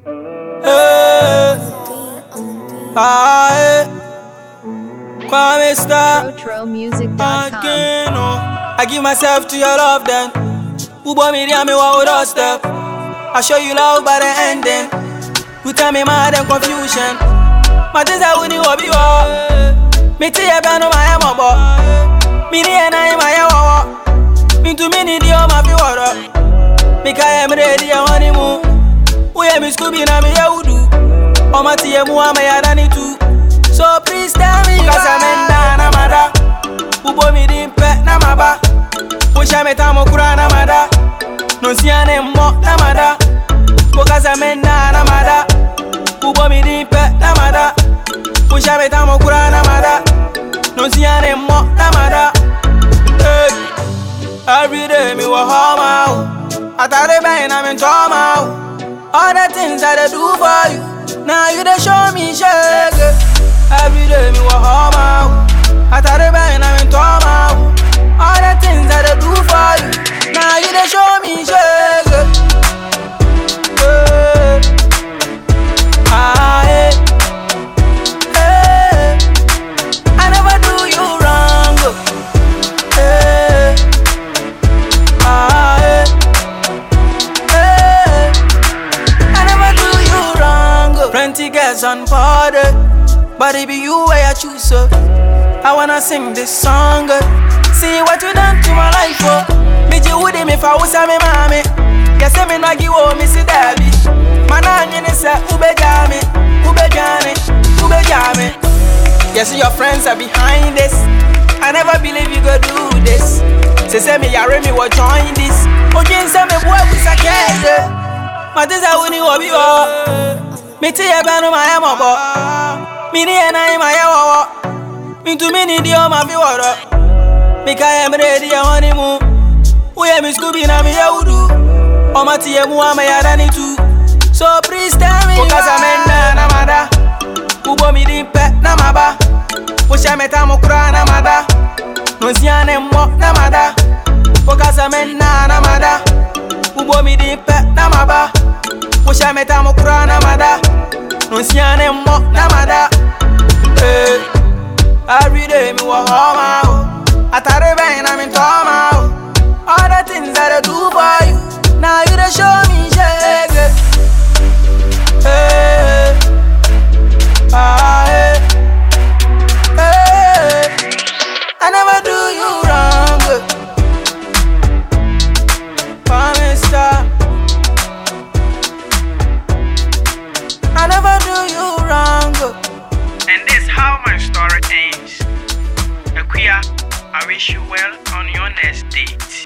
Hey, Kwame Star Trotromusic.com. again. Oh, I give myself to your love then. Who bought me down, me one with us step. I show you love by the ending. You tell me mad and confusion. My things I wouldn't hope you are. Me tell you about no my ammo. Me and I my wawa. Me to me need you my water. Me I am ready I want him. We am Scooby na me yaudu. O my tia mu am ya dani too. So please tell me cause I'm in na mada. Ubo mi dimpe na maba. Pusha me tamo kura na mada. No siane mo na mada. Because I'm in na mada. Ubo mi dimpe na mada. Pusha me tamo kura na mada. No siane mo na mada. Hey. Every day me wa home out. I thought it bang I'm in trauma. All the things that I do for you. Now you dey show me shake. Every day me wa home out. I thought it bang I'm in trauma. All the things that I do for you. Now you dey show me shake. I never do you wrong. I never do you wrong. Plenty girls on board, but it be you where I choose. So I wanna sing this song. See what you done to my life. Me ji would me fa usa me mami. Yes, me na give o me si dabi. Mana nyene se ubejame, ubejane, ubejame. Yes, your friends are behind this. I never believe you go do this. Say me yare me will join this. Ojin say me boy we sakeze. Matiza wuni obi o. Me ti e banu ma e mobo. Me ni e na e ma ye wo. Me to me ni di o ma fi woro. Me ka em ready ya woni mu. We am Scooby na me yaudu. O ma ti e mu ama ya dani too. So please tell me because I'm in na mada. Ubo mi dimpe na maba. Pusha me tamo kura na mada. No siane mo na mada. Because I'm in na mada. Ubo mi dimpe na maba. Pusha me tamo kura na mada. No siane mo na mada. Hey. Every day me wa home out. I thought it bang I'm in trauma. All the things that I do for you. Now you dey show me shake. Hey, hey, hey. I never do you wrong. Kwame Star. I never do you wrong. And this how my story ends. Akuya, I wish you well on your next date.